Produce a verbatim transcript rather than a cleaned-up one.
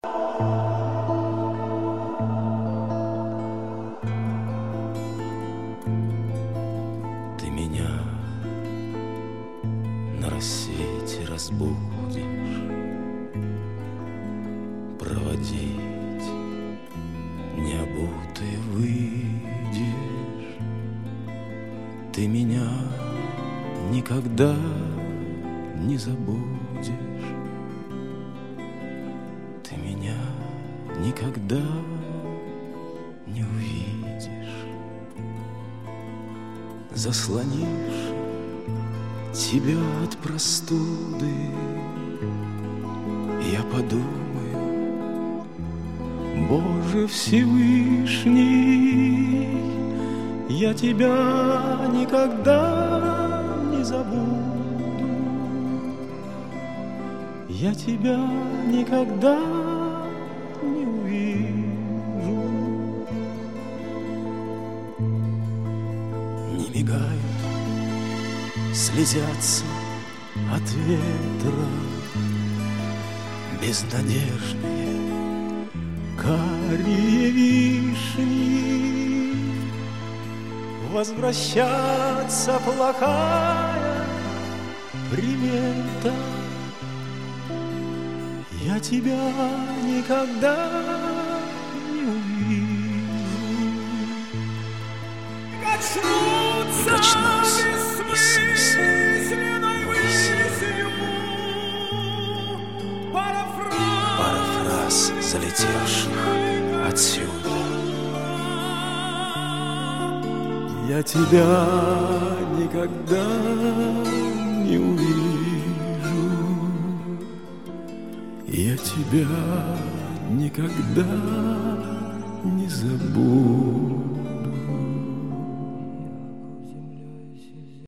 Ты меня на рассвете разбудишь, проводить необутый выйдешь. Ты меня никогда не забудешь. Ты меня никогда не увидишь. Заслонишь тебя от простуды, я подумаю: Боже Всевышний, я тебя никогда не забуду. Я тебя никогда не увижу. Не мигают, слезятся от ветра безнадежные карие вишни. Возвращаться плохая примета. Я тебя никогда не увижу. И качнусь бессмысленной высью. Пара фраз, залетевших отсюда. Я тебя никогда не увижу. Я тебя никогда не забуду.